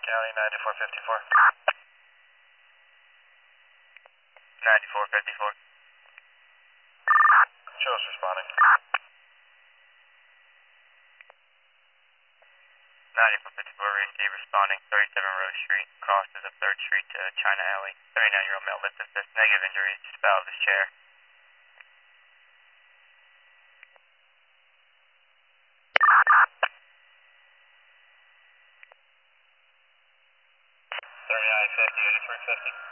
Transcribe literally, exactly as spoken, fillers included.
County, ninety-four fifty-four. ninety-four fifty-four. Show us responding. ninety-four fifty-four, receive responding, thirty-seven Rose Street, crosses of third Street to China Alley. thirty-nine-year-old male lift assist, negative injuries, just fell out of his chair. thirty-nine fifty, eighty-three fifty.